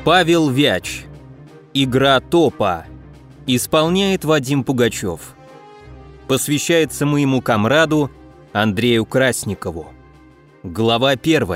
Павел Вяч. Игра топа. Исполняет Вадим Пугачев. Посвящается моему комраду Андрею Красникову. Глава 1.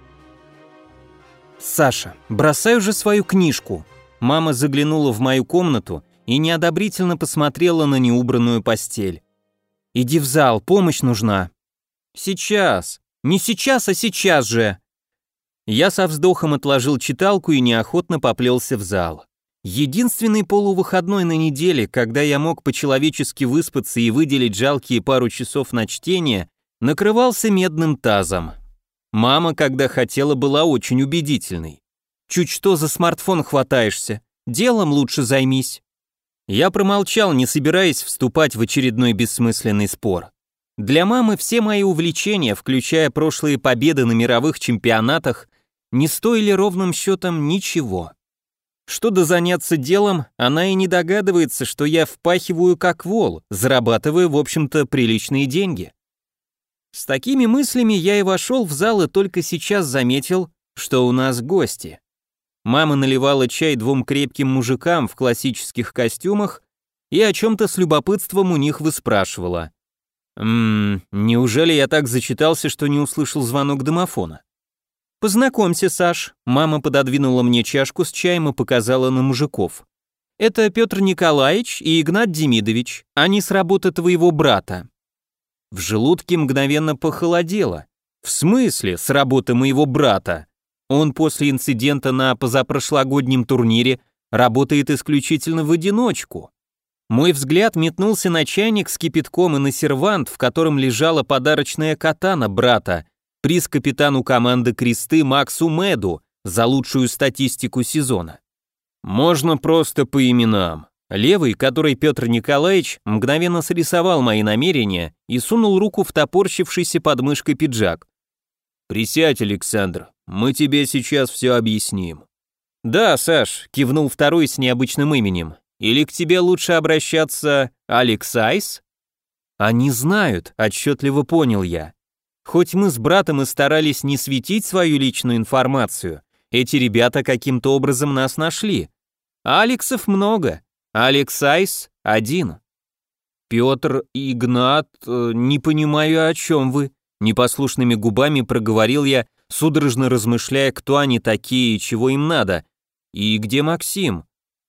«Саша, бросай уже свою книжку». Мама заглянула в мою комнату и неодобрительно посмотрела на неубранную постель. «Иди в зал, помощь нужна». «Сейчас. Не сейчас, а сейчас же». Я со вздохом отложил читалку и неохотно поплелся в зал. Единственный полувыходной на неделе, когда я мог по-человечески выспаться и выделить жалкие пару часов на чтение, накрывался медным тазом. Мама, когда хотела, была очень убедительной. «Чуть что за смартфон хватаешься, делом лучше займись». Я промолчал, не собираясь вступать в очередной бессмысленный спор. Для мамы все мои увлечения, включая прошлые победы на мировых чемпионатах, не стоили ровным счетом ничего. Что до заняться делом, она и не догадывается, что я впахиваю как вол, зарабатывая, в общем-то, приличные деньги. С такими мыслями я и вошел в зал и только сейчас заметил, что у нас гости. Мама наливала чай двум крепким мужикам в классических костюмах и о чем-то с любопытством у них выспрашивала. Неужели я так зачитался, что не услышал звонок домофона? «Познакомься, Саш». Мама пододвинула мне чашку с чаем и показала на мужиков. «Это Петр Николаевич и Игнат Демидович. Они с работы твоего брата». В желудке мгновенно похолодело. «В смысле с работы моего брата? Он после инцидента на позапрошлогоднем турнире работает исключительно в одиночку». Мой взгляд метнулся на чайник с кипятком и на сервант, в котором лежала подарочная катана брата, приз капитану команды «Кресты» Максу Меду за лучшую статистику сезона. Можно просто по именам. Левый, который Петр Николаевич, мгновенно срисовал мои намерения и сунул руку в топорщившийся под мышкой пиджак. «Присядь, Александр, мы тебе сейчас все объясним». «Да, Саш», — кивнул второй с необычным именем. «Или к тебе лучше обращаться Алексайс?» «Они знают», — отчетливо понял я. Хоть мы с братом и старались не светить свою личную информацию, эти ребята каким-то образом нас нашли. Алексов много, Алексайс один. «Петр, Игнат, не понимаю, о чем вы», — непослушными губами проговорил я, судорожно размышляя, кто они такие и чего им надо. «И где Максим?»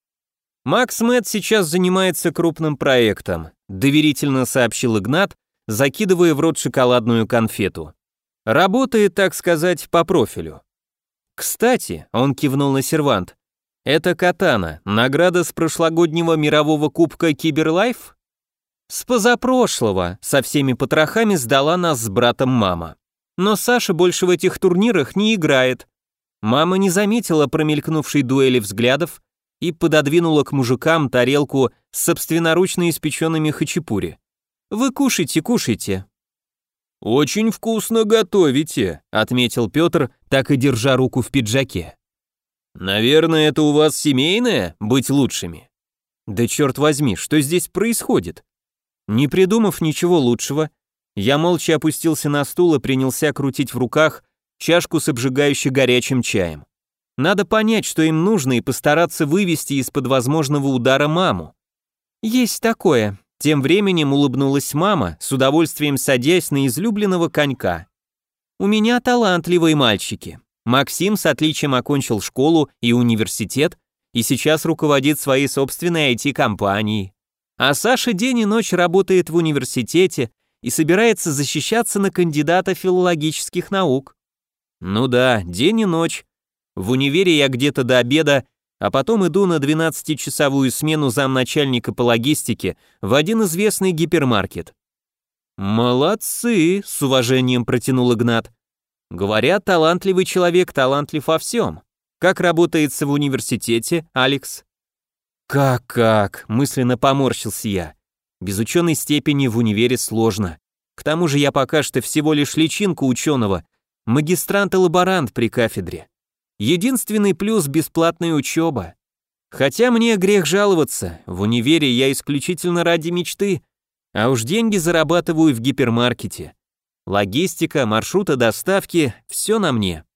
«Макс Мед сейчас занимается крупным проектом», — доверительно сообщил Игнат, закидывая в рот шоколадную конфету. «Работает, так сказать, по профилю». «Кстати», — он кивнул на сервант, — «это катана, награда с прошлогоднего мирового кубка Киберлайф?» «С позапрошлого», — со всеми потрохами сдала нас с братом мама. «Но Саша больше в этих турнирах не играет». Мама не заметила промелькнувшей дуэли взглядов и пододвинула к мужикам тарелку с собственноручно испеченными хачапури. «Вы кушайте, кушайте». «Очень вкусно готовите», — отметил Петр, так и держа руку в пиджаке. «Наверное, это у вас семейное, быть лучшими?» «Да черт возьми, что здесь происходит?» Не придумав ничего лучшего, я молча опустился на стул и принялся крутить в руках чашку с обжигающе горячим чаем. Надо понять, что им нужно, и постараться вывести из-под возможного удара маму. «Есть такое», — тем временем улыбнулась мама, с удовольствием садясь на излюбленного конька. «У меня талантливые мальчики. Максим с отличием окончил школу и университет и сейчас руководит своей собственной IT-компанией. А Саша день и ночь работает в университете и собирается защищаться на кандидата филологических наук». «Ну да, день и ночь. В универе я где-то до обеда, а потом иду на 12-часовую смену замначальника по логистике в один известный гипермаркет». «Молодцы», — с уважением протянул Игнат. «Говорят, талантливый человек талантлив во всем. Как работается в университете, Алекс?» «Как?» — мысленно поморщился я. «Без ученой степени в универе сложно. К тому же я пока что всего лишь личинка ученого, магистрант и лаборант при кафедре. Единственный плюс — бесплатная учеба. Хотя мне грех жаловаться, в универе я исключительно ради мечты, а уж деньги зарабатываю в гипермаркете. Логистика, маршруты доставки — все на мне».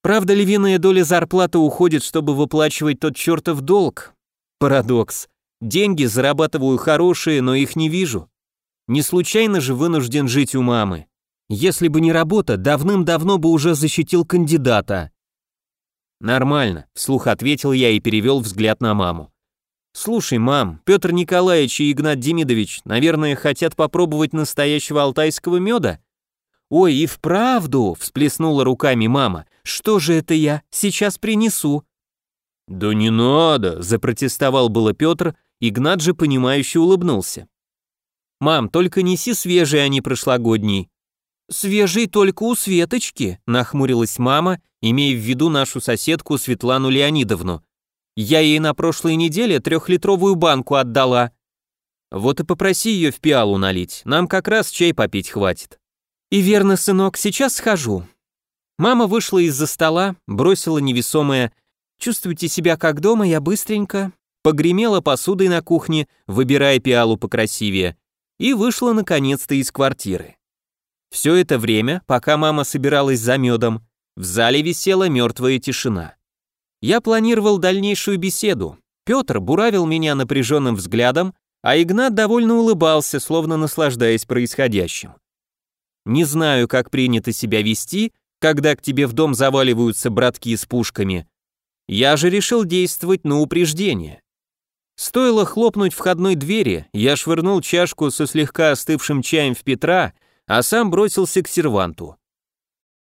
Правда, львиная доля зарплаты уходит, чтобы выплачивать тот чертов долг. Парадокс. Деньги зарабатываю хорошие, но их не вижу. Не случайно же вынужден жить у мамы. Если бы не работа, давным-давно бы уже защитил кандидата. Нормально, вслух ответил я и перевел взгляд на маму. Слушай, мам, Петр Николаевич и Игнат Демидович, наверное, хотят попробовать настоящего алтайского меда? Ой, и вправду, всплеснула руками мама. Что же это я? Сейчас принесу. Да не надо, запротестовал было Петр, Игнат же понимающе улыбнулся. Мам, только неси свежий, а не прошлогодний. Свежий только у Светочки, нахмурилась мама, имея в виду нашу соседку Светлану Леонидовну. Я ей на прошлой неделе 3-литровую банку отдала. Вот и попроси ее в пиалу налить, нам как раз чай попить хватит. И верно, сынок, сейчас схожу. Мама вышла из-за стола, бросила невесомое «Чувствуйте себя как дома, я быстренько», погремела посудой на кухне, выбирая пиалу покрасивее, и вышла наконец-то из квартиры. Все это время, пока мама собиралась за медом, в зале висела мертвая тишина. Я планировал дальнейшую беседу. Петр буравил меня напряженным взглядом, а Игнат довольно улыбался, словно наслаждаясь происходящим. Не знаю, как принято себя вести, когда к тебе в дом заваливаются братки с пушками. Я же решил действовать на упреждение. Стоило хлопнуть входной двери, я швырнул чашку со слегка остывшим чаем в Петра, а сам бросился к серванту.